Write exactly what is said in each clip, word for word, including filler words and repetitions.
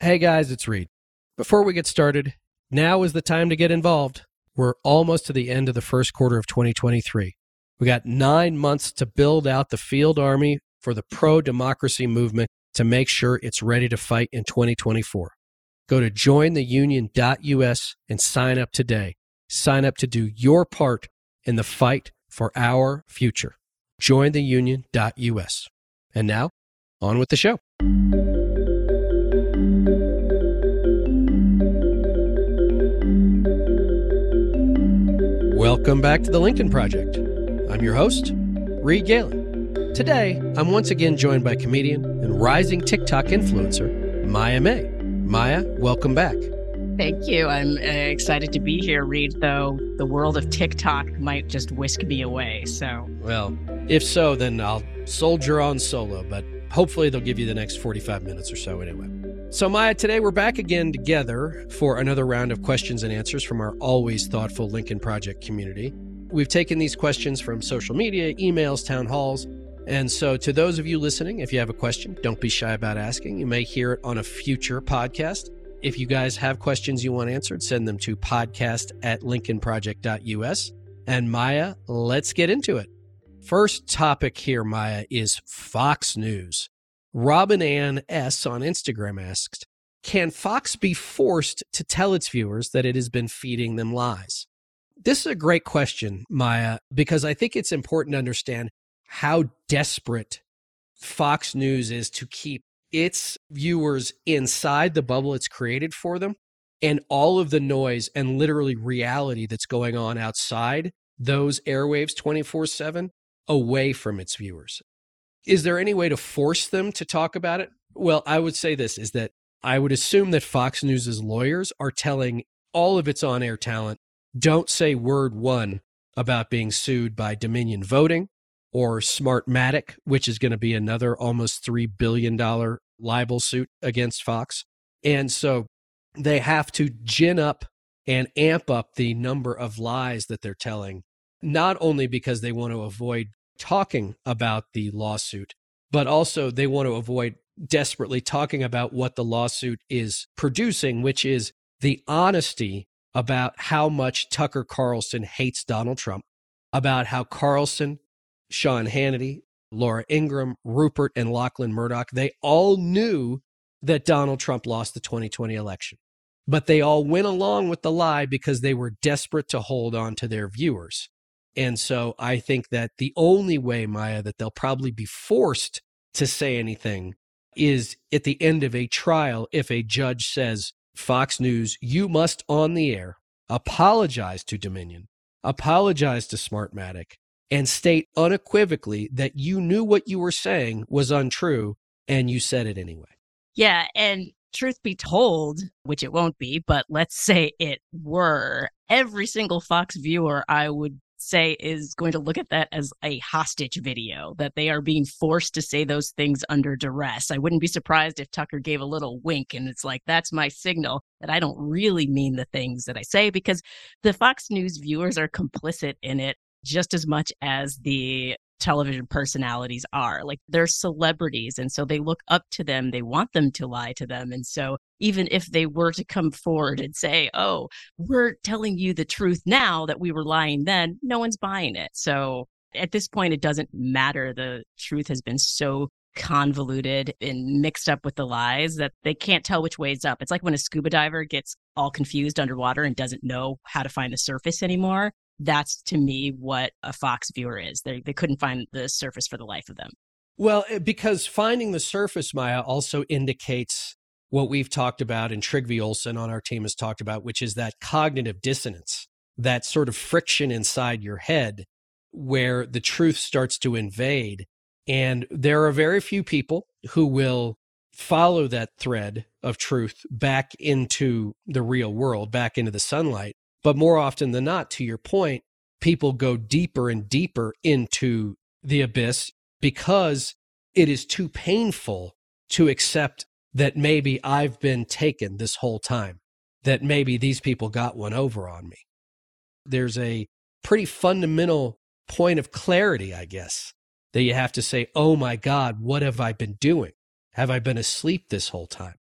Hey guys, it's Reed. Before we get started, now is the time to get involved. We're almost to the end of the first quarter of twenty twenty-three. We got nine months to build out the field army for the pro-democracy movement to make sure it's ready to fight in twenty twenty-four. Go to join the union dot U S and sign up today. Sign up to do your part in the fight for our future. join the union dot U S. And now, on with the show. Welcome back to the Lincoln Project. I'm your host, Reed Galen. Today, I'm once again joined by comedian and rising TikTok influencer, Maya May. Maya, welcome back. Thank you. I'm uh, excited to be here, Reed, though the world of TikTok might just whisk me away, so... Well, if so, then I'll soldier on solo, but hopefully they'll give you the next forty-five minutes or so anyway. So Maya, today we're back again together for another round of questions and answers from our always thoughtful Lincoln Project community. We've taken these questions from social media, emails, town halls, and so to those of you listening, if you have a question, don't be shy about asking. You may hear it on a future podcast. If you guys have questions you want answered, send them to podcast at lincoln project dot U S. And Maya, let's get into it. First topic here, Maya, is Fox News. Robin Ann S. on Instagram asked, can Fox be forced to tell its viewers that it has been feeding them lies? This is a great question, Maya, because I think it's important to understand how desperate Fox News is to keep its viewers inside the bubble it's created for them and all of the noise and literally reality that's going on outside those airwaves twenty-four seven away from its viewers. Is there any way to force them to talk about it? Well, I would say this, is that I would assume that Fox News's lawyers are telling all of its on-air talent, don't say word one about being sued by Dominion Voting or Smartmatic, which is going to be another almost three billion dollars libel suit against Fox. And so they have to gin up and amp up the number of lies that they're telling, not only because they want to avoid talking about the lawsuit, but also they want to avoid desperately talking about what the lawsuit is producing, which is the honesty about how much Tucker Carlson hates Donald Trump, about how Carlson, Sean Hannity, Laura Ingraham, Rupert, and Lachlan Murdoch, they all knew that Donald Trump lost the twenty twenty election. But they all went along with the lie because they were desperate to hold on to their viewers. And so I think that the only way, Maya, that they'll probably be forced to say anything is at the end of a trial if a judge says, Fox News, you must on the air apologize to Dominion, apologize to Smartmatic, and state unequivocally that you knew what you were saying was untrue and you said it anyway. Yeah, and truth be told, which it won't be, but let's say it were, every single Fox viewer, I would say, is going to look at that as a hostage video, that they are being forced to say those things under duress. I wouldn't be surprised if Tucker gave a little wink and it's like, that's my signal that I don't really mean the things that I say, because the Fox News viewers are complicit in it just as much as the television personalities are. Like, they're celebrities, and so they look up to them. They want them to lie to them. And so even if they were to come forward and say, oh, we're telling you the truth now that we were lying then, no one's buying it. So at this point, it doesn't matter. The truth has been so convoluted and mixed up with the lies that they can't tell which way is up. It's like when a scuba diver gets all confused underwater and doesn't know how to find the surface anymore. That's, to me, what a Fox viewer is. They they couldn't find the surface for the life of them. Well, because finding the surface, Maya, also indicates what we've talked about and Trygve Olsen on our team has talked about, which is that cognitive dissonance, that sort of friction inside your head where the truth starts to invade. And there are very few people who will follow that thread of truth back into the real world, back into the sunlight. But more often than not, to your point, people go deeper and deeper into the abyss because it is too painful to accept that maybe I've been taken this whole time, that maybe these people got one over on me. There's a pretty fundamental point of clarity, I guess, that you have to say, oh my God, what have I been doing? Have I been asleep this whole time?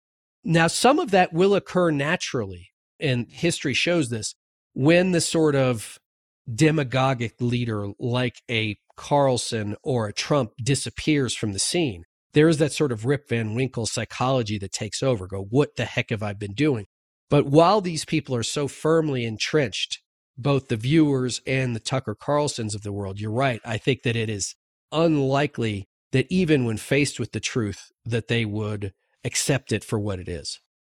Now, some of that will occur naturally, and history shows this, when the sort of demagogic leader like a Carlson or a Trump disappears from the scene. There is that sort of Rip Van Winkle psychology that takes over. Go, what the heck have I been doing? But while these people are so firmly entrenched, both the viewers and the Tucker Carlsons of the world, you're right. I think that it is unlikely that even when faced with the truth, that they would accept it for what it is.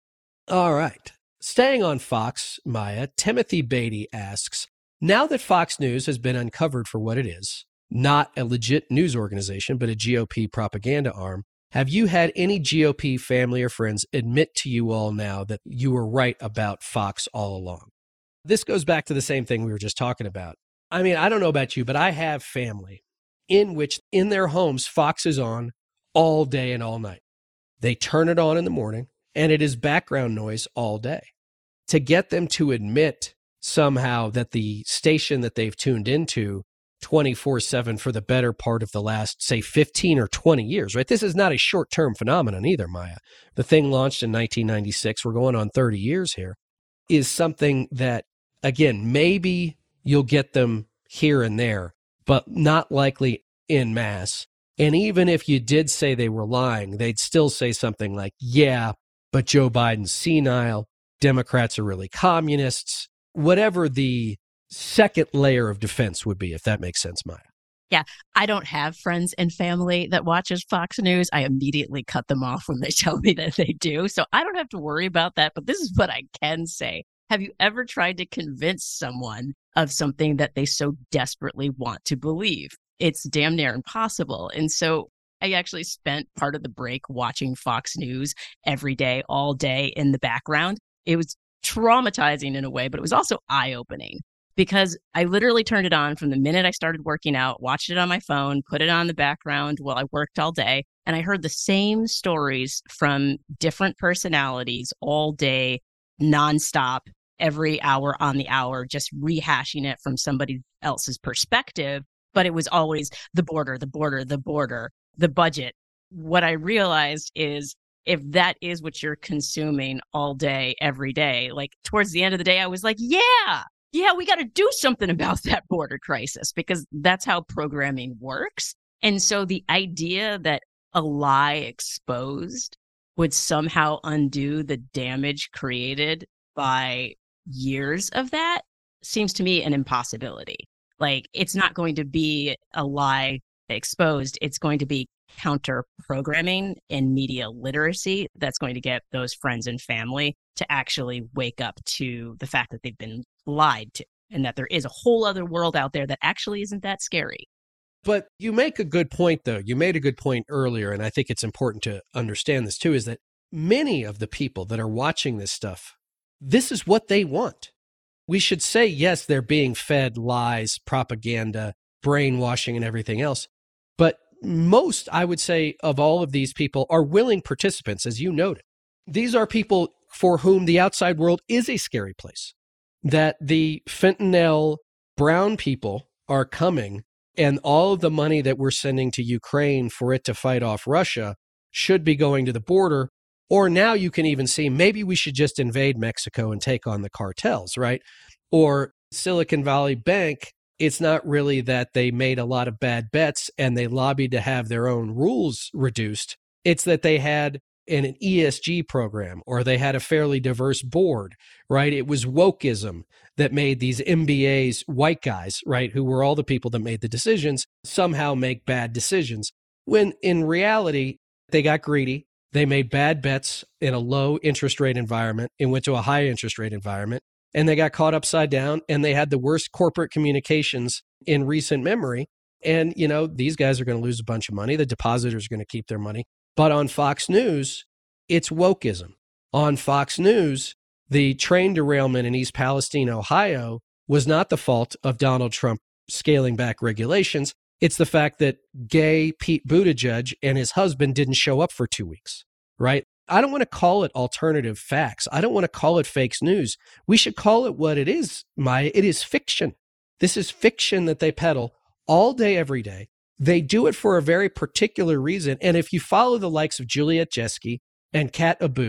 All right. Staying on Fox, Maya, Timothy Beatty asks, now that Fox News has been uncovered for what it is, not a legit news organization, but a G O P propaganda arm, have you had any G O P family or friends admit to you all now that you were right about Fox all along? This goes back to the same thing we were just talking about. I mean, I don't know about you, but I have family in which in their homes, Fox is on all day and all night. They turn it on in the morning, and it is background noise all day. To get them to admit somehow that the station that they've tuned into twenty-four seven for the better part of the last, say, fifteen or twenty years, right? This is not a short-term phenomenon either, Maya. The thing launched in nineteen ninety-six. We're going on thirty years here. Is something that, again, maybe you'll get them here and there, but not likely en masse. And even if you did say they were lying, they'd still say something like, yeah, but Joe Biden's senile, Democrats are really communists, whatever the second layer of defense would be, if that makes sense, Maya. Yeah, I don't have friends and family that watches Fox News. I immediately cut them off when they tell me that they do. So I don't have to worry about that. But this is what I can say. Have you ever tried to convince someone of something that they so desperately want to believe? It's damn near impossible. And so I actually spent part of the break watching Fox News every day, all day in the background. It was traumatizing in a way, but it was also eye-opening because I literally turned it on from the minute I started working out, watched it on my phone, put it on the background while I worked all day. And I heard the same stories from different personalities all day, nonstop, every hour on the hour, just rehashing it from somebody else's perspective. But it was always the border, the border, the border, the budget. What I realized is if that is what you're consuming all day, every day, like towards the end of the day, I was like, yeah, yeah, we got to do something about that border crisis because that's how programming works. And so the idea that a lie exposed would somehow undo the damage created by years of that seems to me an impossibility. Like, it's not going to be a lie exposed. It's going to be counter programming and media literacy that's going to get those friends and family to actually wake up to the fact that they've been lied to and that there is a whole other world out there that actually isn't that scary. But you make a good point, though. You made a good point earlier, and I think it's important to understand this, too, is that many of the people that are watching this stuff, this is what they want. We should say, yes, they're being fed lies, propaganda, brainwashing, and everything else. But most, I would say, of all of these people are willing participants, as you noted. These are people for whom the outside world is a scary place, that the fentanyl brown people are coming, and all of the money that we're sending to Ukraine for it to fight off Russia should be going to the border. Or now you can even see maybe we should just invade Mexico and take on the cartels, right? Or Silicon Valley Bank, it's not really that they made a lot of bad bets and they lobbied to have their own rules reduced. It's that they had an E S G program or they had a fairly diverse board, right? It was wokeism that made these M B As white guys, right, who were all the people that made the decisions, somehow make bad decisions. When in reality, they got greedy. They made bad bets in a low interest rate environment and went to a high interest rate environment, and they got caught upside down, and they had the worst corporate communications in recent memory. And, you know, these guys are going to lose a bunch of money. The depositors are going to keep their money. But on Fox News, it's wokeism. On Fox News, the train derailment in East Palestine, Ohio, was not the fault of Donald Trump scaling back regulations. It's the fact that gay Pete Buttigieg and his husband didn't show up for two weeks, right? I don't want to call it alternative facts. I don't want to call it fake news. We should call it what it is, Maya. It is fiction. This is fiction that they peddle all day, every day. They do it for a very particular reason. And if you follow the likes of Juliet Jeske and Kat Abu,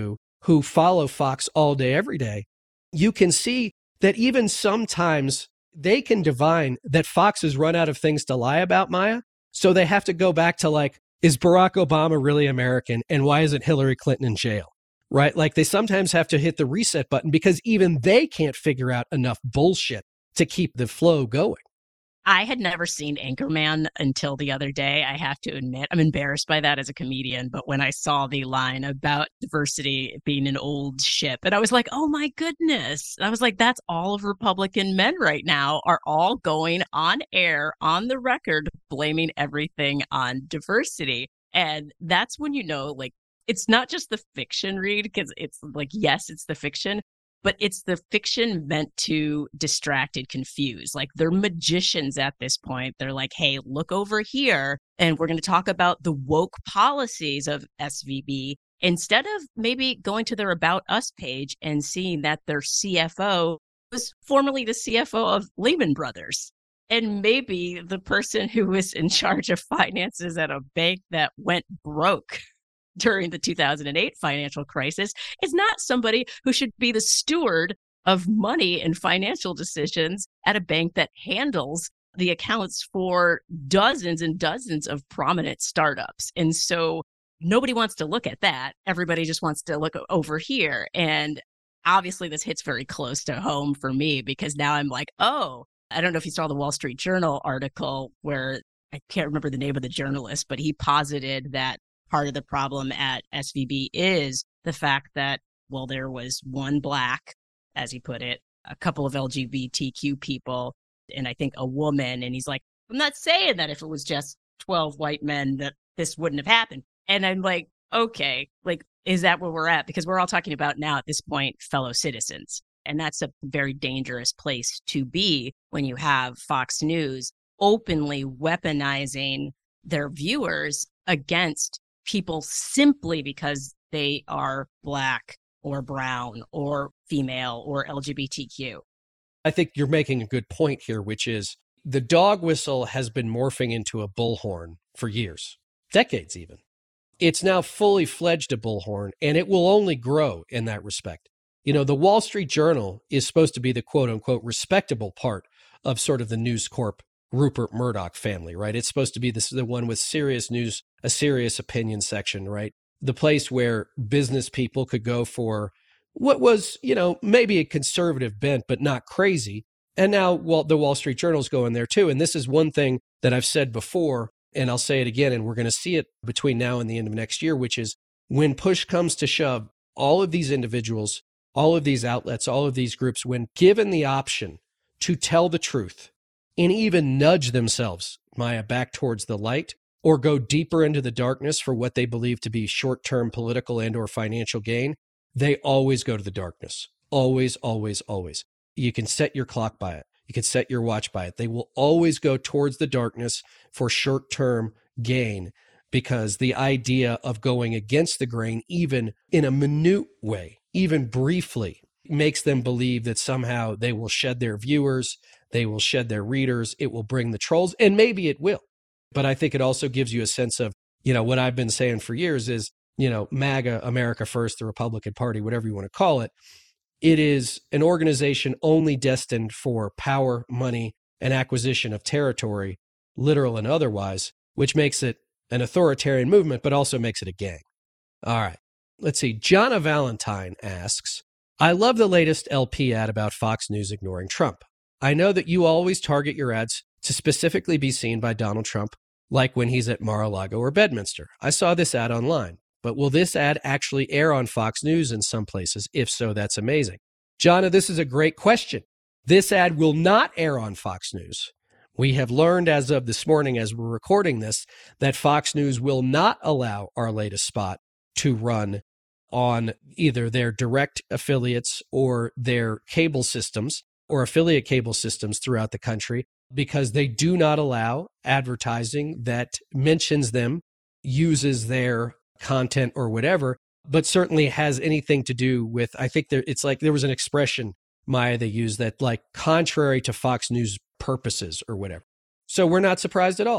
who follow Fox all day, every day, you can see that even sometimes they can divine that Fox has run out of things to lie about, Maya. So they have to go back to like, is Barack Obama really American? And why isn't Hillary Clinton in jail? Right? Like they sometimes have to hit the reset button because even they can't figure out enough bullshit to keep the flow going. I had never seen Anchorman until the other day. I have to admit, I'm embarrassed by that as a comedian. But when I saw the line about diversity being an old ship, and I was like, oh my goodness. I was like, that's all of Republican men right now are all going on air, on the record, blaming everything on diversity. And that's when you know, like, it's not just the fiction read, because it's like, yes, it's the fiction, but it's the fiction meant to distract and confuse. Like they're magicians at this point. They're like, hey, look over here. And we're going to talk about the woke policies of S V B instead of maybe going to their About Us page and seeing that their C F O was formerly the C F O of Lehman Brothers. And maybe the person who was in charge of finances at a bank that went broke during the two thousand eight financial crisis is not somebody who should be the steward of money and financial decisions at a bank that handles the accounts for dozens and dozens of prominent startups. And so nobody wants to look at that. Everybody just wants to look over here. And obviously this hits very close to home for me because now I'm like, oh, I don't know if you saw the Wall Street Journal article where I can't remember the name of the journalist, but he posited that part of the problem at S V B is the fact that, well, there was one Black, as he put it, a couple of L G B T Q people, and I think a woman. And he's like, I'm not saying that if it was just twelve white men that this wouldn't have happened. And I'm like, okay, like, is that where we're at? Because we're all talking about now at this point, fellow citizens. And that's a very dangerous place to be when you have Fox News openly weaponizing their viewers against people simply because they are Black or brown or female or L G B T Q. I think you're making a good point here, which is the dog whistle has been morphing into a bullhorn for years, decades even. It's now fully fledged a bullhorn, and it will only grow in that respect. You know, the Wall Street Journal is supposed to be the quote unquote respectable part of sort of the News Corp Rupert Murdoch family, right? It's supposed to be this, the one with serious news, a serious opinion section, right? The place where business people could go for what was, you know, maybe a conservative bent, but not crazy. And now, well, the Wall Street Journal's going there too. And this is one thing that I've said before, and I'll say it again, and we're going to see it between now and the end of next year, which is when push comes to shove, all of these individuals, all of these outlets, all of these groups, when given the option to tell the truth, and even nudge themselves, Maya, back towards the light or go deeper into the darkness for what they believe to be short-term political and or financial gain, they always go to the darkness. Always, always, always. You can set your clock by it. You can set your watch by it. They will always go towards the darkness for short-term gain because the idea of going against the grain, even in a minute way, even briefly, makes them believe that somehow they will shed their viewers, they will shed their readers, it will bring the trolls, and maybe it will. But I think it also gives you a sense of, you know, what I've been saying for years is, you know, MAGA, America First, the Republican Party, whatever you want to call it, it is an organization only destined for power, money, and acquisition of territory, literal and otherwise, which makes it an authoritarian movement, but also makes it a gang. All right. Let's see. Jonna Valentine asks, I love the latest L P ad about Fox News ignoring Trump. I know that you always target your ads to specifically be seen by Donald Trump, like when he's at Mar-a-Lago or Bedminster. I saw this ad online, but will this ad actually air on Fox News in some places? If so, that's amazing. Jonna, this is a great question. This ad will not air on Fox News. We have learned as of this morning, as we're recording this, that Fox News will not allow our latest spot to run on either their direct affiliates or their cable systems or affiliate cable systems throughout the country because they do not allow advertising that mentions them, uses their content or whatever, but certainly has anything to do with, I think there, it's like there was an expression, Maya, they used that like contrary to Fox News purposes or whatever. So we're not surprised at all.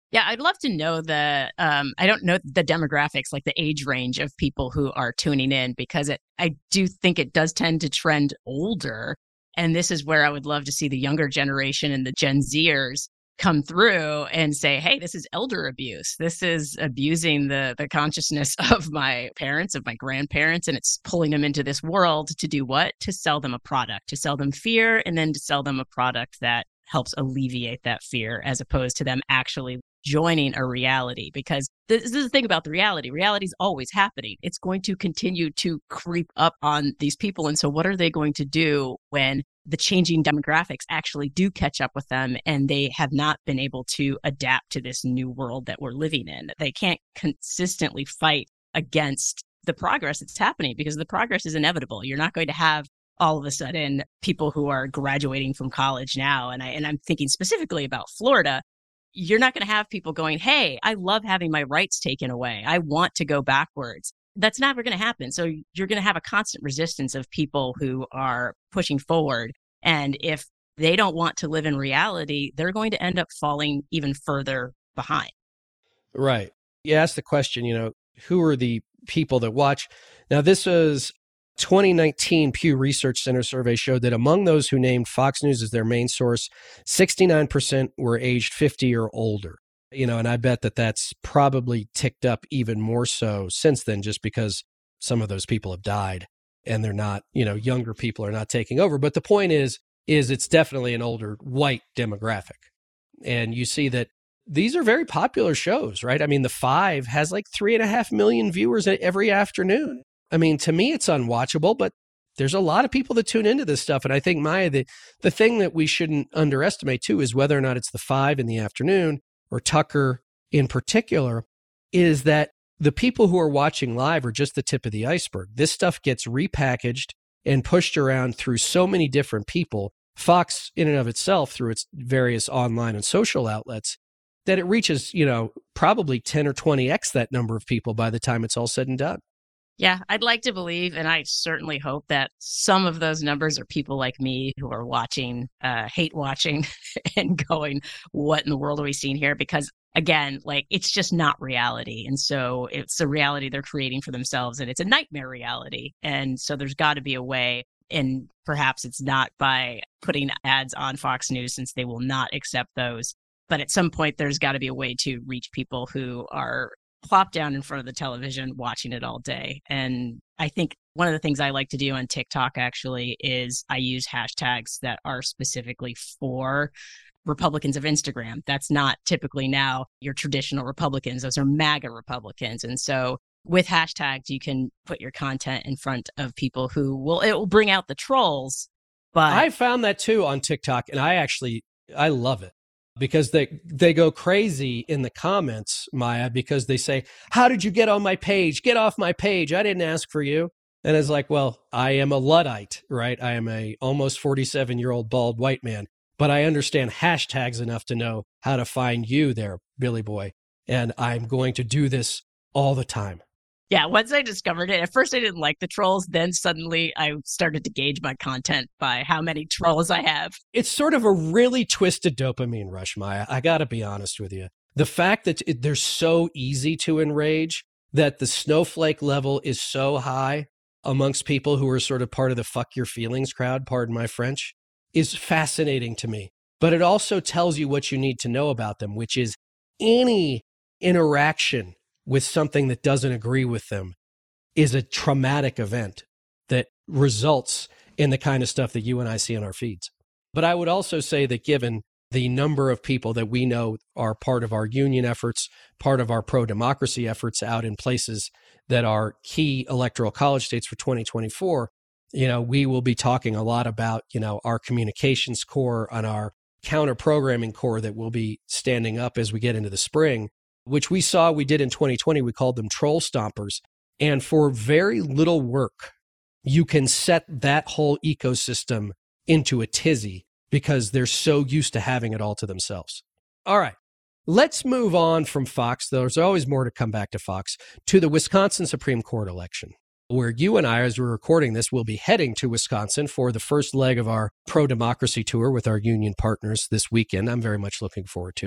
Yeah, I'd love to know the, um, I don't know the demographics, like the age range of people who are tuning in, because it, I do think it does tend to trend older. And this is where I would love to see the younger generation and the Gen Zers come through and say, hey, this is elder abuse. This is abusing the the consciousness of my parents, of my grandparents, and it's pulling them into this world to do what? To sell them a product, to sell them fear, and then to sell them a product that helps alleviate that fear, as opposed to them actually joining a reality. Because this, this is the thing about the reality. Reality is always happening. It's going to continue to creep up on these people. And so what are they going to do when the changing demographics actually do catch up with them and they have not been able to adapt to this new world that we're living in? They can't consistently fight against the progress that's happening, because the progress is inevitable. You're not going to have all of a sudden people who are graduating from college now, and I and I'm thinking specifically about Florida. You're not going to have people going, hey, I love having my rights taken away. I want to go backwards. That's never going to happen. So you're going to have a constant resistance of people who are pushing forward. And if they don't want to live in reality, they're going to end up falling even further behind. Right. You asked the question, you know, who are the people that watch? Now, this was twenty nineteen Pew Research Center survey showed that among those who named Fox News as their main source, sixty-nine percent were aged fifty or older. You know, and I bet that that's probably ticked up even more so since then, just because some of those people have died and they're not, you know, younger people are not taking over. But the point is, is it's definitely an older white demographic. And you see that these are very popular shows, right? I mean, The Five has like three and a half million viewers every afternoon. I mean, to me, it's unwatchable, but there's a lot of people that tune into this stuff. And I think, Maya, the, the thing that we shouldn't underestimate too is whether or not it's The Five in the afternoon or Tucker in particular, is that the people who are watching live are just the tip of the iceberg. This stuff gets repackaged and pushed around through so many different people, Fox in and of itself through its various online and social outlets, that it reaches, you know, probably ten or twenty x that number of people by the time it's all said and done. Yeah, I'd like to believe, and I certainly hope that some of those numbers are people like me who are watching, uh, hate watching and going, what in the world are we seeing here? Because again, like, it's just not reality. And so it's a reality they're creating for themselves, and it's a nightmare reality. And so there's got to be a way, and perhaps it's not by putting ads on Fox News, since they will not accept those. But at some point, there's got to be a way to reach people who are plop down in front of the television watching it all day. And I think one of the things I like to do on TikTok actually is I use hashtags that are specifically for Republicans of Instagram. That's not typically now your traditional Republicans. Those are MAGA Republicans. And so with hashtags, you can put your content in front of people who will, it will bring out the trolls. But I found that too on TikTok, and I actually, I love it. Because they they go crazy in the comments, Maya, because they say, how did you get on my page? Get off my page. I didn't ask for you. And it's like, well, I am a Luddite, right? I am a almost forty-seven-year-old bald white man. But I understand hashtags enough to know how to find you there, Billy Boy. And I'm going to do this all the time. Yeah, once I discovered it, at first I didn't like the trolls. Then suddenly I started to gauge my content by how many trolls I have. It's sort of a really twisted dopamine rush, Maya. I got to be honest with you. The fact that it, they're so easy to enrage, that the snowflake level is so high amongst people who are sort of part of the fuck your feelings crowd, pardon my French, is fascinating to me. But it also tells you what you need to know about them, which is any interaction with something that doesn't agree with them is a traumatic event that results in the kind of stuff that you and I see in our feeds. But I would also say that given the number of people that we know are part of our union efforts, part of our pro-democracy efforts out in places that are key electoral college states for twenty twenty-four, you know, we will be talking a lot about, you know, our communications core and our counter-programming core that will be standing up as we get into the spring, which we saw we did in twenty twenty. We called them troll stompers. And for very little work, you can set that whole ecosystem into a tizzy because they're so used to having it all to themselves. All right, let's move on from Fox. There's always more to come back to Fox, to the Wisconsin Supreme Court election, where you and I, as we're recording this, will be heading to Wisconsin for the first leg of our pro-democracy tour with our union partners this weekend. I'm very much looking forward to it.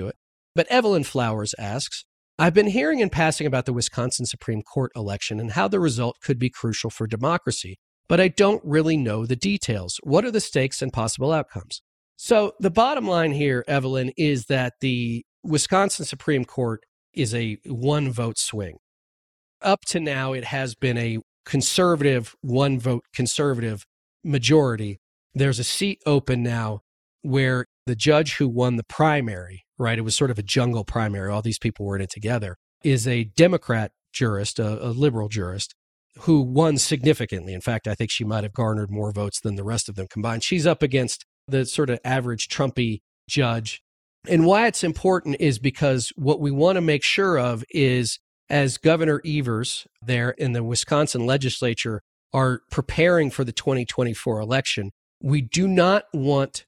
But Evelyn Flowers asks, I've been hearing in passing about the Wisconsin Supreme Court election and how the result could be crucial for democracy, but I don't really know the details. What are the stakes and possible outcomes? So the bottom line here, Evelyn, is that the Wisconsin Supreme Court is a one vote swing. Up to now, it has been a conservative, one vote conservative majority. There's a seat open now where the judge who won the primary, right, it was sort of a jungle primary, all these people were in it together, is a Democrat jurist, a, a liberal jurist, who won significantly. In fact, I think she might have garnered more votes than the rest of them combined. She's up against the sort of average Trumpy judge. And why it's important is because what we want to make sure of is, as Governor Evers there in the Wisconsin legislature are preparing for the twenty twenty-four election, we do not want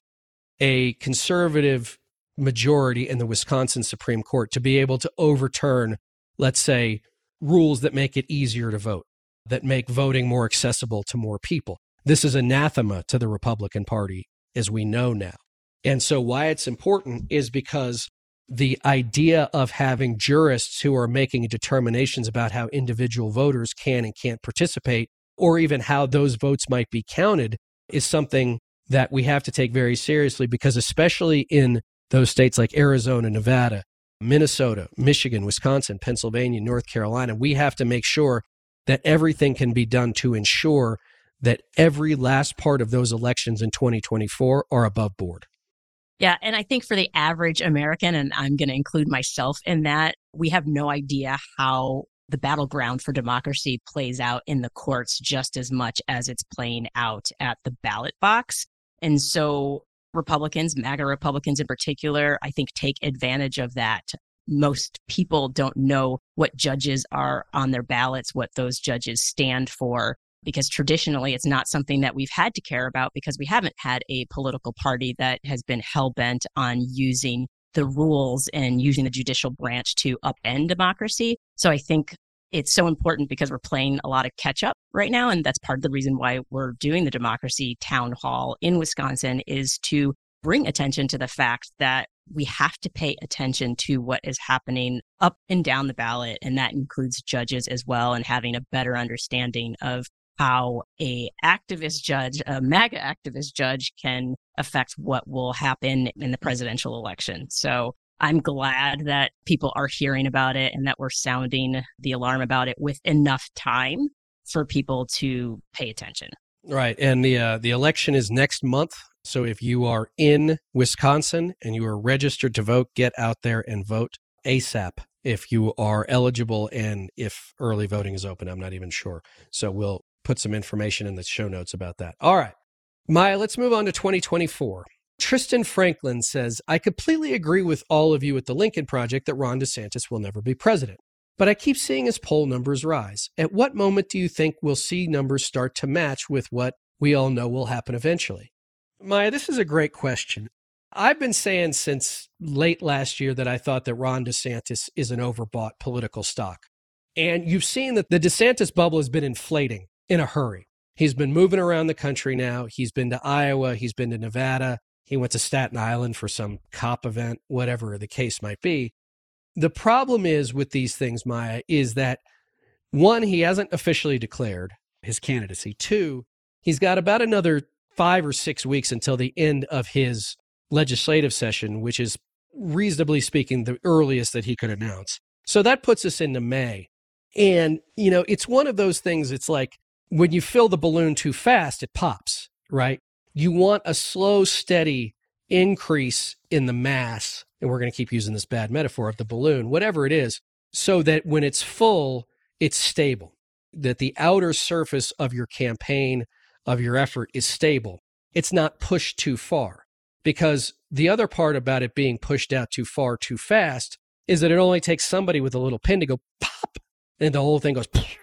a conservative majority in the Wisconsin Supreme Court to be able to overturn, let's say, rules that make it easier to vote, that make voting more accessible to more people. This is anathema to the Republican Party, as we know now. And so why it's important is because the idea of having jurists who are making determinations about how individual voters can and can't participate, or even how those votes might be counted, is something that we have to take very seriously, because especially in those states like Arizona, Nevada, Minnesota, Michigan, Wisconsin, Pennsylvania, North Carolina, we have to make sure that everything can be done to ensure that every last part of those elections in twenty twenty-four are above board. Yeah, and I think for the average American, and I'm going to include myself in that, we have no idea how the battleground for democracy plays out in the courts just as much as it's playing out at the ballot box. And so Republicans, MAGA Republicans in particular, I think take advantage of that. Most people don't know what judges are on their ballots, what those judges stand for, because traditionally it's not something that we've had to care about because we haven't had a political party that has been hell-bent on using the rules and using the judicial branch to upend democracy. So I think it's so important because we're playing a lot of catch up right now. And that's part of the reason why we're doing the Democracy Town Hall in Wisconsin, is to bring attention to the fact that we have to pay attention to what is happening up and down the ballot. And that includes judges as well, and having a better understanding of how a activist judge, a MAGA activist judge, can affect what will happen in the presidential election. So I'm glad that people are hearing about it and that we're sounding the alarm about it with enough time for people to pay attention. Right. And the uh, the election is next month. So if you are in Wisconsin and you are registered to vote, get out there and vote ASAP if you are eligible and if early voting is open. I'm not even sure. So we'll put some information in the show notes about that. All right. Maya, let's move on to twenty twenty-four. Tristan Franklin says, I completely agree with all of you at the Lincoln Project that Ron DeSantis will never be president. But I keep seeing his poll numbers rise. At what moment do you think we'll see numbers start to match with what we all know will happen eventually? Maya, this is a great question. I've been saying since late last year that I thought that Ron DeSantis is an overbought political stock. And you've seen that the DeSantis bubble has been inflating in a hurry. He's been moving around the country now. He's been to Iowa. He's been to Nevada. He went to Staten Island for some COP event, whatever the case might be. The problem is with these things, Maya, is that one, he hasn't officially declared his candidacy. Two, he's got about another five or six weeks until the end of his legislative session, which is reasonably speaking the earliest that he could announce. So that puts us into May. And, you know, it's one of those things, it's like when you fill the balloon too fast, it pops, right? You want a slow, steady increase in the mass, and we're going to keep using this bad metaphor of the balloon, whatever it is, so that when it's full, it's stable, that the outer surface of your campaign, of your effort is stable. It's not pushed too far, because the other part about it being pushed out too far too fast is that it only takes somebody with a little pin to go pop, and the whole thing goes pop.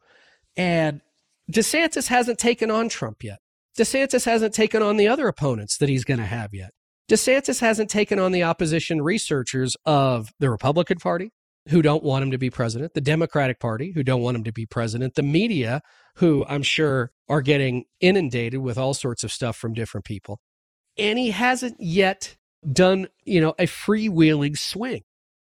And DeSantis hasn't taken on Trump yet. DeSantis hasn't taken on the other opponents that he's going to have yet. DeSantis hasn't taken on the opposition researchers of the Republican Party, who don't want him to be president, the Democratic Party, who don't want him to be president, the media, who I'm sure are getting inundated with all sorts of stuff from different people. And he hasn't yet done, you know, a freewheeling swing.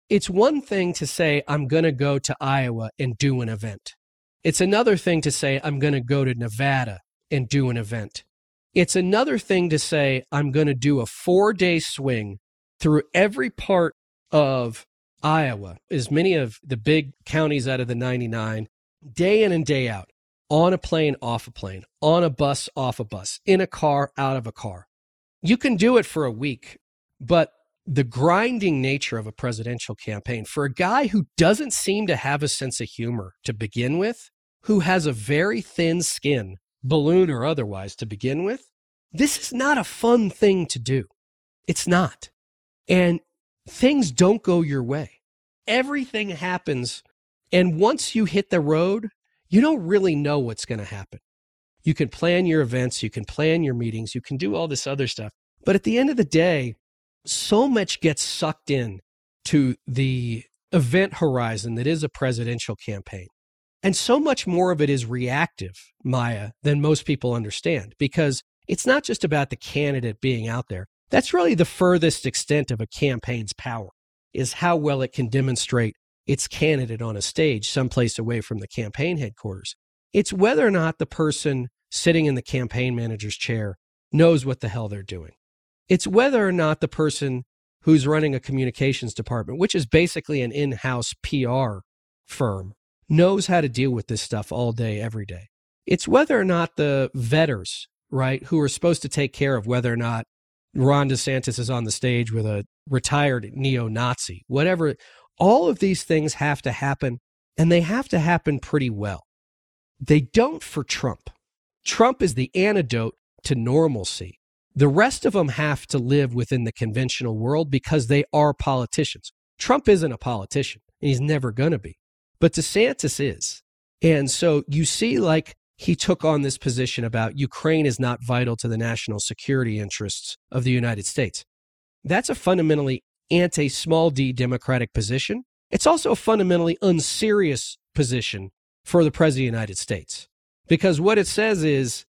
It's one thing to say, I'm going to go to Iowa and do an event. It's another thing to say, I'm going to go to Nevada and do an event. It's another thing to say, I'm going to do a four-day swing through every part of Iowa, as many of the big counties out of the ninety-nine, day in and day out, on a plane, off a plane, on a bus, off a bus, in a car, out of a car. You can do it for a week, but the grinding nature of a presidential campaign for a guy who doesn't seem to have a sense of humor to begin with, who has a very thin skin, balloon or otherwise, to begin with, this is not a fun thing to do. It's not. And things don't go your way. Everything happens, and once you hit the road, you don't really know what's going to happen. You can plan your events, you can plan your meetings, you can do all this other stuff. But at the end of the day, so much gets sucked in to the event horizon that is a presidential campaign. And so much more of it is reactive, Maya, than most people understand, because it's not just about the candidate being out there. That's really the furthest extent of a campaign's power, is how well it can demonstrate its candidate on a stage someplace away from the campaign headquarters. It's whether or not the person sitting in the campaign manager's chair knows what the hell they're doing. It's whether or not the person who's running a communications department, which is basically an in-house P R firm, knows how to deal with this stuff all day, every day. It's whether or not the vetters, right, who are supposed to take care of whether or not Ron DeSantis is on the stage with a retired neo-Nazi, whatever. All of these things have to happen, and they have to happen pretty well. They don't for Trump. Trump is the antidote to normalcy. The rest of them have to live within the conventional world because they are politicians. Trump isn't a politician, and he's never going to be. But DeSantis is. And so you see, like, he took on this position about Ukraine is not vital to the national security interests of the United States. That's a fundamentally anti-small d democratic position. It's also a fundamentally unserious position for the President of the United States. Because what it says is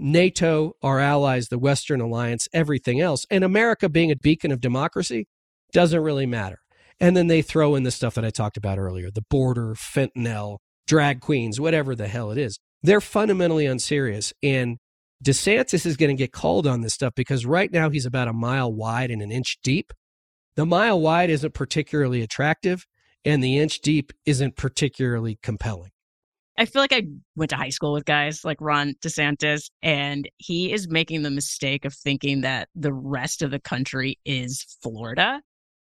NATO, our allies, the Western Alliance, everything else, and America being a beacon of democracy doesn't really matter. And then they throw in the stuff that I talked about earlier, the border, fentanyl, drag queens, whatever the hell it is. They're fundamentally unserious. And DeSantis is going to get called on this stuff because right now he's about a mile wide and an inch deep. The mile wide isn't particularly attractive, and the inch deep isn't particularly compelling. I feel like I went to high school with guys like Ron DeSantis, and he is making the mistake of thinking that the rest of the country is Florida.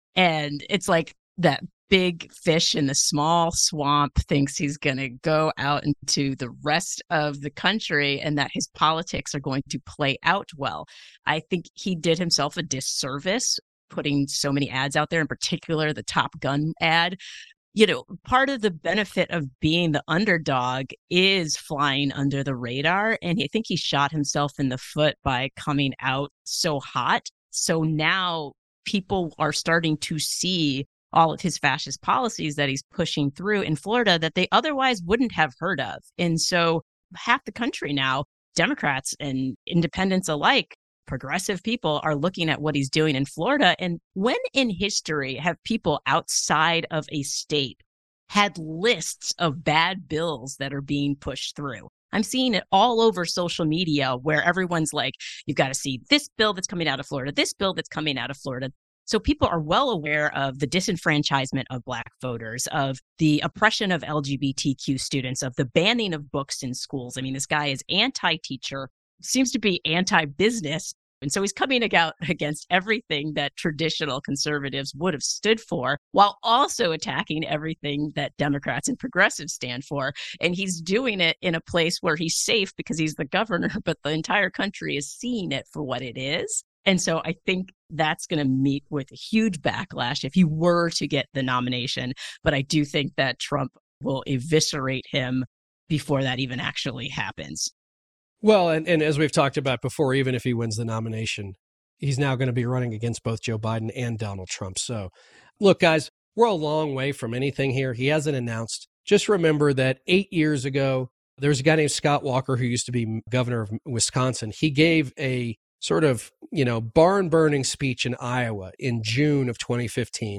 And it's like that big fish in the small swamp thinks he's going to go out into the rest of the country and that his politics are going to play out well. I think he did himself a disservice putting so many ads out there, in particular the Top Gun ad. You know, part of the benefit of being the underdog is flying under the radar. And I think he shot himself in the foot by coming out so hot. So now people are starting to see all of his fascist policies that he's pushing through in Florida that they otherwise wouldn't have heard of. And so half the country now, Democrats and independents alike, progressive people, are looking at what he's doing in Florida. And when in history have people outside of a state had lists of bad bills that are being pushed through? I'm seeing it all over social media where everyone's like, you've got to see this bill that's coming out of Florida, this bill that's coming out of Florida. So people are well aware of the disenfranchisement of Black voters, of the oppression of L G B T Q students, of the banning of books in schools. I mean, this guy is anti-teacher, seems to be anti-business. And so he's coming out against everything that traditional conservatives would have stood for, while also attacking everything that Democrats and progressives stand for. And he's doing it in a place where he's safe because he's the governor, but the entire country is seeing it for what it is. And so I think that's going to meet with a huge backlash if he were to get the nomination. But I do think that Trump will eviscerate him before that even actually happens. Well, and, and as we've talked about before, even if he wins the nomination, he's now going to be running against both Joe Biden and Donald Trump. So look, guys, we're a long way from anything here. He hasn't announced. Just remember that eight years ago, there's a guy named Scott Walker who used to be governor of Wisconsin. He gave a sort of, you know, barn burning speech in Iowa in June of twenty fifteen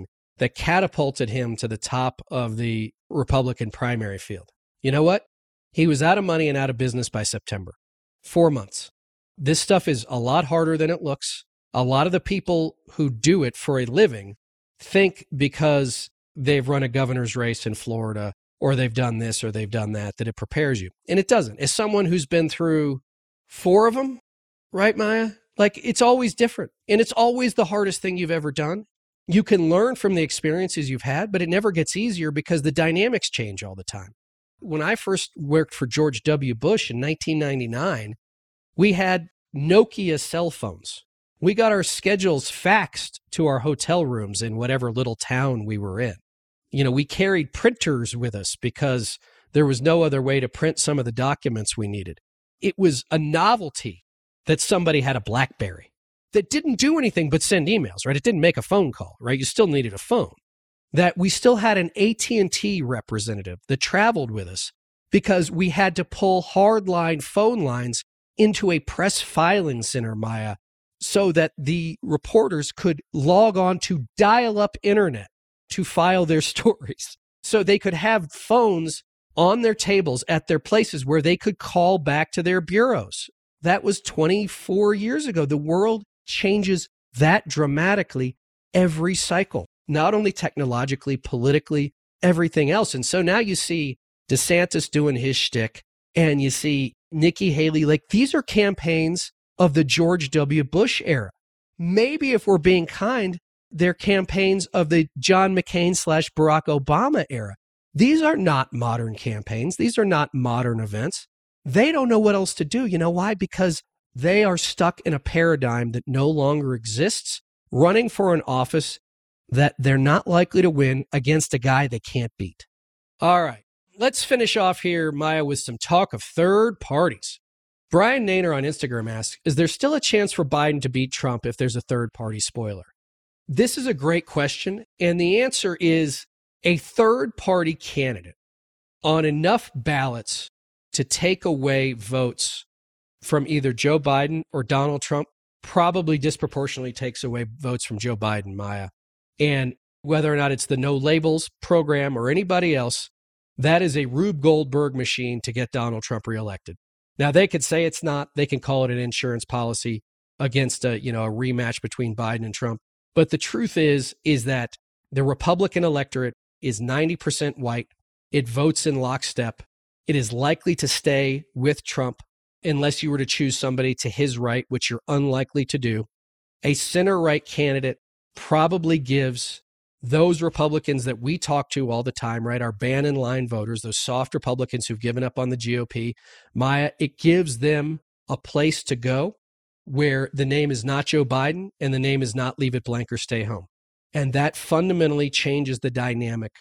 that catapulted him to the top of the Republican primary field. You know what? He was out of money and out of business by September. Four months. This stuff is a lot harder than it looks. A lot of the people who do it for a living think because they've run a governor's race in Florida or they've done this or they've done that, that it prepares you. And it doesn't. As someone who's been through four of them, right, Maya? Like, it's always different. And it's always the hardest thing you've ever done. You can learn from the experiences you've had, but it never gets easier because the dynamics change all the time. When I first worked for George W. Bush in nineteen ninety-nine, we had Nokia cell phones. We got our schedules faxed to our hotel rooms in whatever little town we were in. You know, we carried printers with us because there was no other way to print some of the documents we needed. It was a novelty that somebody had a BlackBerry that didn't do anything but send emails, right? It didn't make a phone call, right? You still needed a phone. That we still had an A T and T representative that traveled with us because we had to pull hardline phone lines into a press filing center, Maya, so that the reporters could log on to dial-up internet to file their stories. So they could have phones on their tables at their places where they could call back to their bureaus. That was twenty-four years ago. The world changes that dramatically every cycle, not only technologically, politically, everything else. And so now you see DeSantis doing his shtick and you see Nikki Haley. Like, these are campaigns of the George W. Bush era. Maybe if we're being kind, they're campaigns of the John McCain slash Barack Obama era. These are not modern campaigns. These are not modern events. They don't know what else to do. You know why? Because they are stuck in a paradigm that no longer exists, running for an office that they're not likely to win against a guy they can't beat. All right, let's finish off here, Maya, with some talk of third parties. Brian Nainer on Instagram asks, is there still a chance for Biden to beat Trump if there's a third party spoiler? This is a great question, and the answer is a third party candidate on enough ballots to take away votes from either Joe Biden or Donald Trump probably disproportionately takes away votes from Joe Biden, Maya. And whether or not it's the No Labels program or anybody else, that is a Rube Goldberg machine to get Donald Trump reelected. Now, they could say it's not. They can call it an insurance policy against a, you know, a rematch between Biden and Trump. But the truth is, is that the Republican electorate is ninety percent white. It votes in lockstep. It is likely to stay with Trump unless you were to choose somebody to his right, which you're unlikely to do. A center-right candidate probably gives those Republicans that we talk to all the time, right, our Bannon line voters, those soft Republicans who've given up on the G O P, Maya, it gives them a place to go where the name is not Joe Biden and the name is not Leave It Blank or Stay Home. And that fundamentally changes the dynamic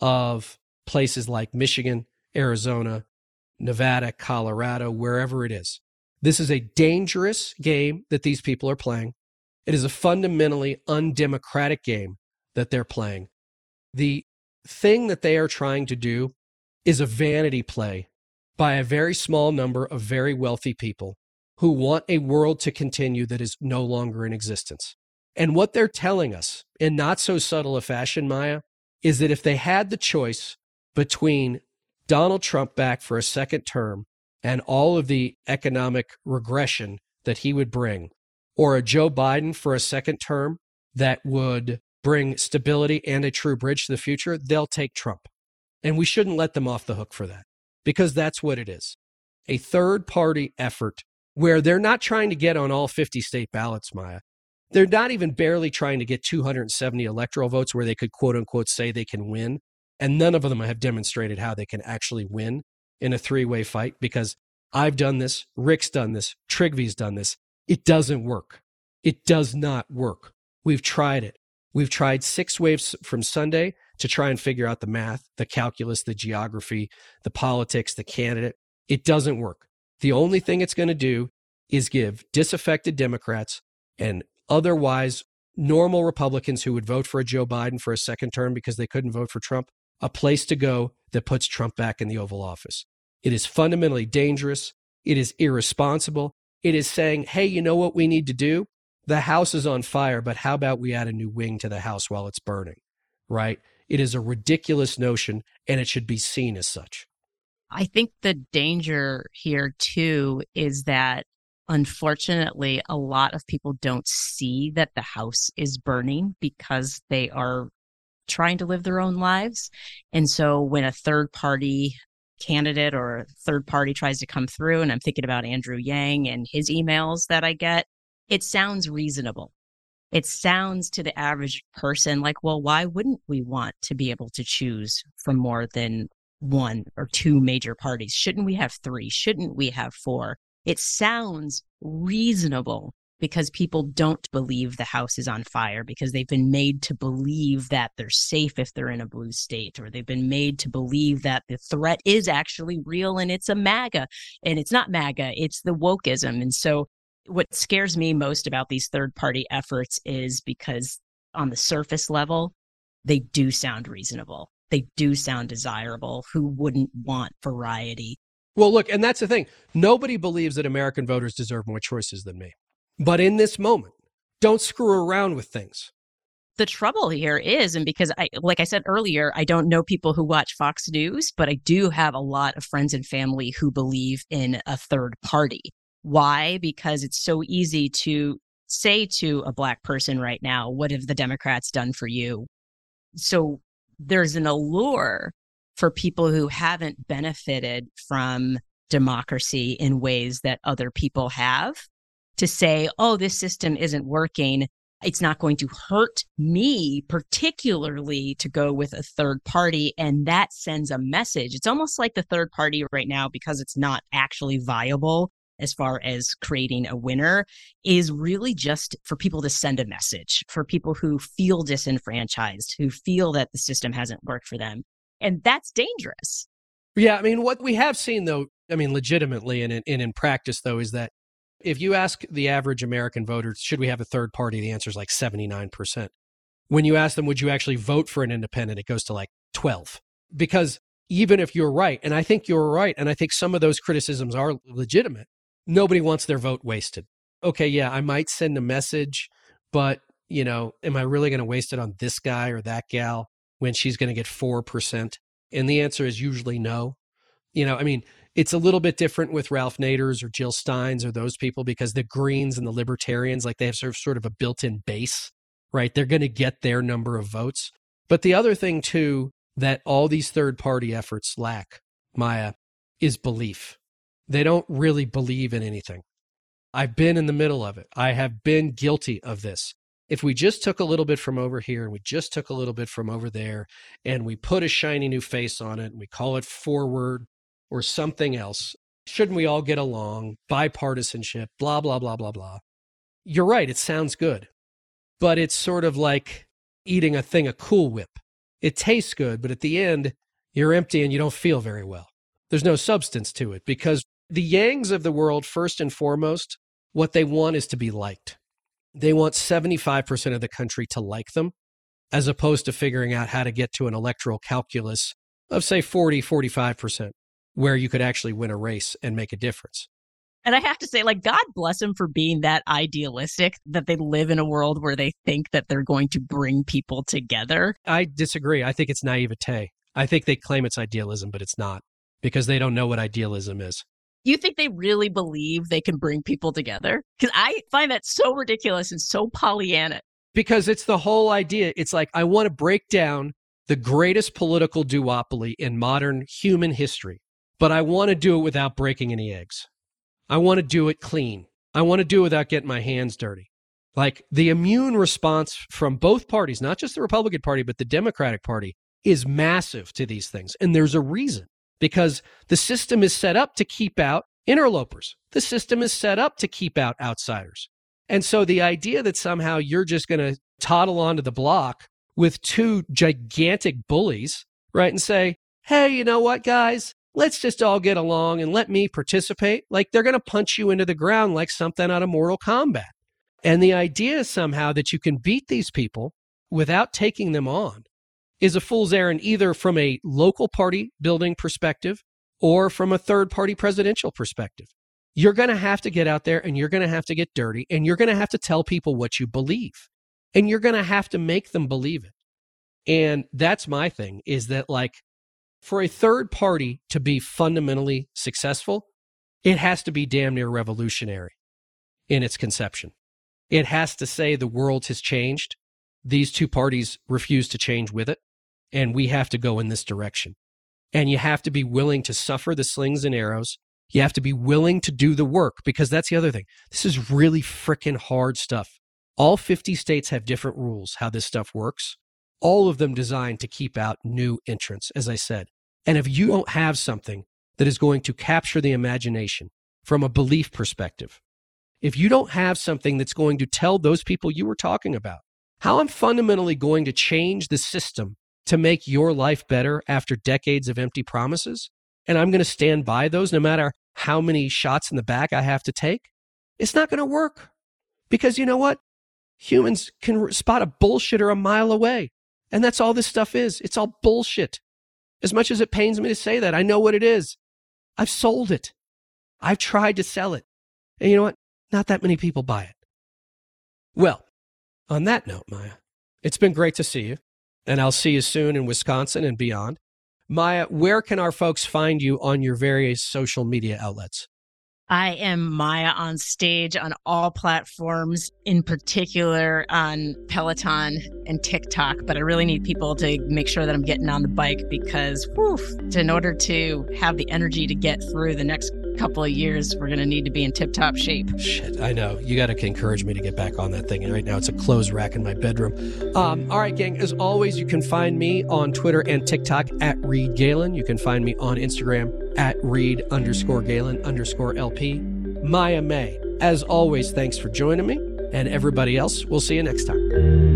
of places like Michigan, Arizona, Nevada, Colorado, wherever it is. This is a dangerous game that these people are playing. It is a fundamentally undemocratic game that they're playing. The thing that they are trying to do is a vanity play by a very small number of very wealthy people who want a world to continue that is no longer in existence. And what they're telling us, in not so subtle a fashion, Maya, is that if they had the choice between Donald Trump back for a second term and all of the economic regression that he would bring, or a Joe Biden for a second term that would bring stability and a true bridge to the future, they'll take Trump. And we shouldn't let them off the hook for that, because that's what it is. A third-party effort where they're not trying to get on all fifty state ballots, Maya. They're not even barely trying to get two hundred seventy electoral votes where they could, quote unquote, say they can win. And none of them have demonstrated how they can actually win in a three-way fight, because I've done this, Rick's done this, Trigvy's done this. It doesn't work. It does not work. We've tried it. We've tried six waves from Sunday to try and figure out the math, the calculus, the geography, the politics, the candidate. It doesn't work. The only thing it's going to do is give disaffected Democrats and otherwise normal Republicans who would vote for a Joe Biden for a second term because they couldn't vote for Trump a place to go that puts Trump back in the Oval Office. It is fundamentally dangerous. It is irresponsible. It is saying, hey, you know what we need to do? The house is on fire, but how about we add a new wing to the house while it's burning, right? It is a ridiculous notion, and it should be seen as such. I think the danger here, too, is that unfortunately, a lot of people don't see that the house is burning because they are trying to live their own lives. And so when a third party candidate or a third party tries to come through, and I'm thinking about Andrew Yang and his emails that I get, it sounds reasonable. It sounds to the average person like, well, why wouldn't we want to be able to choose from more than one or two major parties? Shouldn't we have three? Shouldn't we have four? It sounds reasonable because people don't believe the house is on fire, because they've been made to believe that they're safe if they're in a blue state, or they've been made to believe that the threat is actually real and it's a MAGA. And it's not MAGA, it's the wokeism. And so what scares me most about these third-party efforts is because on the surface level, they do sound reasonable. They do sound desirable. Who wouldn't want variety? Well, look, and that's the thing. Nobody believes that American voters deserve more choices than me. But in this moment, don't screw around with things. The trouble here is, and because I, like I said earlier, I don't know people who watch Fox News, but I do have a lot of friends and family who believe in a third party. Why? Because it's so easy to say to a Black person right now, what have the Democrats done for you? So there's an allure for people who haven't benefited from democracy in ways that other people have to say, oh, this system isn't working. It's not going to hurt me particularly to go with a third party. And that sends a message. It's almost like the third party right now, because it's not actually viable as far as creating a winner, is really just for people to send a message, for people who feel disenfranchised, who feel that the system hasn't worked for them. And that's dangerous. Yeah, I mean, what we have seen, though, I mean, legitimately and in, and in practice, though, is that if you ask the average American voter, should we have a third party, the answer is like seventy-nine percent. When you ask them, would you actually vote for an independent, it goes to like twelve. Because even if you're right, and I think you're right, and I think some of those criticisms are legitimate, nobody wants their vote wasted. Okay, yeah, I might send a message, but, you know, am I really going to waste it on this guy or that gal when she's going to get four percent? And the answer is usually no. You know, I mean, it's a little bit different with Ralph Nader's or Jill Stein's or those people, because the Greens and the Libertarians, like they have sort of, sort of a built-in base, right? They're going to get their number of votes. But the other thing, too, that all these third-party efforts lack, Maya, is belief. They don't really believe in anything. I've been in the middle of it. I have been guilty of this. If we just took a little bit from over here and we just took a little bit from over there and we put a shiny new face on it and we call it forward or something else, shouldn't we all get along, bipartisanship, blah, blah, blah, blah, blah. You're right. It sounds good, but it's sort of like eating a thing of Cool Whip. It tastes good, but at the end, you're empty and you don't feel very well. There's no substance to it, because the Yangs of the world, first and foremost, what they want is to be liked. They want seventy-five percent of the country to like them, as opposed to figuring out how to get to an electoral calculus of, say, forty, forty-five percent, where you could actually win a race and make a difference. And I have to say, like, God bless them for being that idealistic, that they live in a world where they think that they're going to bring people together. I disagree. I think it's naivete. I think they claim it's idealism, but it's not, because they don't know what idealism is. You think they really believe they can bring people together? Because I find that so ridiculous and so Pollyanna. Because it's the whole idea. It's like, I want to break down the greatest political duopoly in modern human history, but I want to do it without breaking any eggs. I want to do it clean. I want to do it without getting my hands dirty. Like, the immune response from both parties, not just the Republican Party, but the Democratic Party, is massive to these things. And there's a reason. Because the system is set up to keep out interlopers. The system is set up to keep out outsiders. And so the idea that somehow you're just going to toddle onto the block with two gigantic bullies, right, and say, hey, you know what, guys, let's just all get along and let me participate. Like, they're going to punch you into the ground like something out of Mortal Kombat. And the idea somehow that you can beat these people without taking them on is a fool's errand, either from a local party building perspective or from a third party presidential perspective. You're going to have to get out there and you're going to have to get dirty and you're going to have to tell people what you believe. And you're going to have to make them believe it. And that's my thing, is that like for a third party to be fundamentally successful, it has to be damn near revolutionary in its conception. It has to say the world has changed. These two parties refuse to change with it, and we have to go in this direction. And you have to be willing to suffer the slings and arrows. You have to be willing to do the work, because that's the other thing. This is really freaking hard stuff. All fifty states have different rules how this stuff works, all of them designed to keep out new entrants, as I said. And if you don't have something that is going to capture the imagination from a belief perspective, if you don't have something that's going to tell those people you were talking about how I'm fundamentally going to change the system to make your life better after decades of empty promises, and I'm going to stand by those no matter how many shots in the back I have to take, it's not going to work. Because you know what? Humans can spot a bullshitter a mile away. And that's all this stuff is. It's all bullshit. As much as it pains me to say that, I know what it is. I've sold it. I've tried to sell it. And you know what? Not that many people buy it. Well, on that note, Maya, it's been great to see you. And I'll see you soon in Wisconsin and beyond. Maya, where can our folks find you on your various social media outlets? I am Maya on stage on all platforms, in particular on Peloton and TikTok. But I really need people to make sure that I'm getting on the bike because whew, in order to have the energy to get through the next couple of years, we're going to need to be in tip-top shape. Shit, I know. You got to encourage me to get back on that thing. And right now it's a clothes rack in my bedroom. Um, all right, gang. As always, you can find me on Twitter and TikTok at Reed Galen. You can find me on Instagram at Reed underscore Galen underscore L P. Maya May, as always, thanks for joining me. And everybody else, we'll see you next time.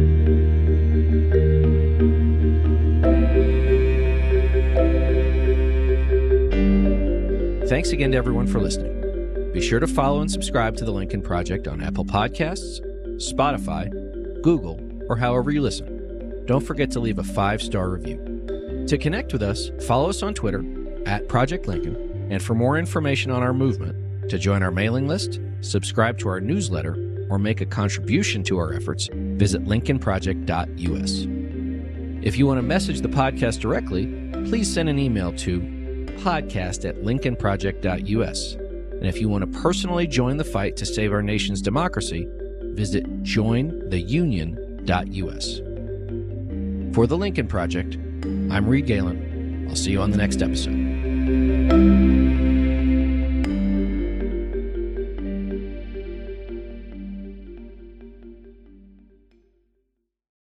Thanks again to everyone for listening. Be sure to follow and subscribe to The Lincoln Project on Apple Podcasts, Spotify, Google, or however you listen. Don't forget to leave a five-star review. To connect with us, follow us on Twitter at Project Lincoln, and for more information on our movement, to join our mailing list, subscribe to our newsletter, or make a contribution to our efforts, visit lincoln project dot U S. If you want to message the podcast directly, please send an email to podcast at lincoln project dot U S. And if you want to personally join the fight to save our nation's democracy, visit join the union dot U S. For The Lincoln Project, I'm Reed Galen. I'll see you on the next episode.